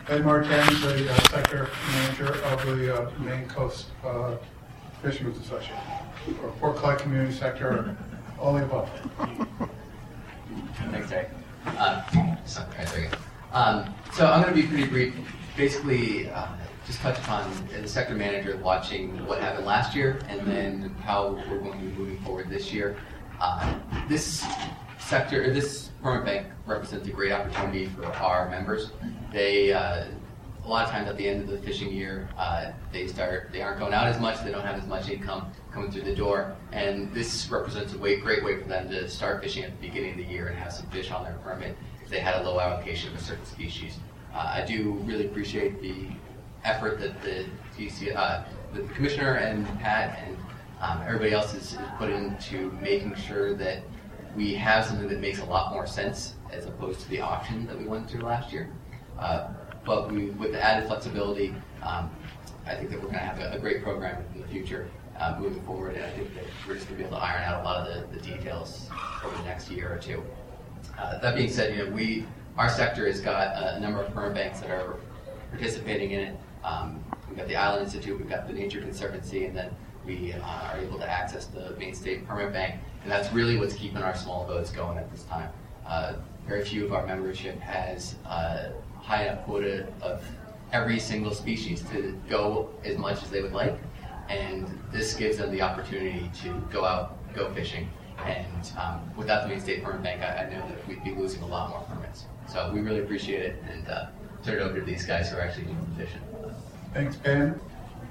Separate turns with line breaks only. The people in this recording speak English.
Ben Martens, the sector manager of the Maine Coast Fishermen's Association, or Port Clyde Community Sector, all the above.
Thanks, Terry. So I'm going to be pretty brief. Basically, just touch upon as a sector manager watching what happened last year and then how we're going to be moving forward this year. This sector, or this permanent bank, represents a great opportunity for our members. They, a lot of times at the end of the fishing year, they aren't going out as much, they don't have as much income coming through the door, and this represents a great way for them to start fishing at the beginning of the year and have some fish on their permit if they had a low allocation of a certain species. I do really appreciate the effort that the commissioner and Pat and everybody else is put into making sure that we have something that makes a lot more sense as opposed to the option that we went through last year. But with the added flexibility, I think that we're going to have a great program in the future moving forward, and I think that we're just going to be able to iron out a lot of the details over the next year or two. That being said, our sector has got a number of permanent banks that are participating in it. We've got the Island Institute, we've got the Nature Conservancy, and then we are able to access the Maine State Permanent Bank, and that's really what's keeping our small boats going at this time. Very few of our membership has a high enough quota of every single species to go as much as they would like, and this gives them the opportunity to go fishing. And without the Maine State Permanent Bank, I know that we'd be losing a lot more permits. So we really appreciate it, and turn it over to these guys who are actually doing the fishing.
Thanks, Ben.